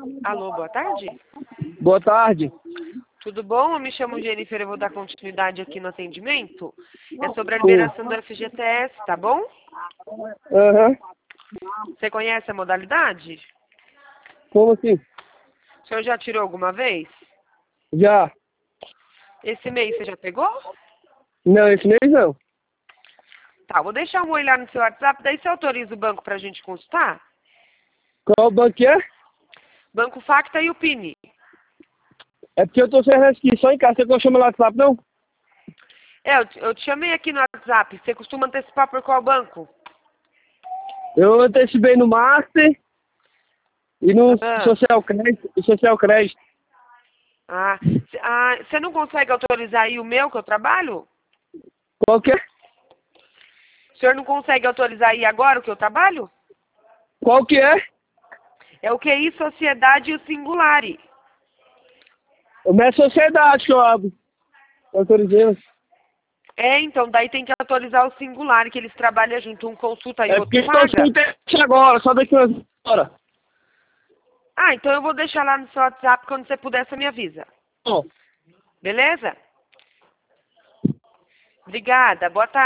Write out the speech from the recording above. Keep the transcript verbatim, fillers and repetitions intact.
Alô, boa tarde. Boa tarde. Tudo bom? Eu me chamo Jennifer, eu vou dar continuidade aqui no atendimento. É sobre a Sim. liberação do F G T S, tá bom? Aham. Você conhece a modalidade? Como assim? O senhor já tirou alguma vez? Já. Esse mês você já pegou? Não, esse mês não. Tá, vou deixar um olhar no seu WhatsApp, daí você autoriza o banco pra gente consultar? Qual banco que é? Banco Facta e o P I N. É porque eu tô sem restrição em casa. Você não chama no WhatsApp, não? É, eu te, eu te chamei aqui no WhatsApp. Você costuma antecipar por qual banco? Eu antecipei no Master e no Ah, Social Crédito. E Social Crédito. ah, cê- ah, você não consegue autorizar aí o meu que eu trabalho? Qual que é? O senhor não consegue autorizar aí agora o que eu trabalho? Qual que é? É o Q I Sociedade e o Singulari. É minha sociedade que eu abro. Autorizei. É, então, daí tem que autorizar o Singulari, que eles trabalham junto, um consulta e o É outro porque estou paga. sem internet agora, só daqui umas horas. Ah, então eu vou deixar lá no seu WhatsApp, quando você puder, você me avisa. Bom. Beleza? Obrigada, boa tarde.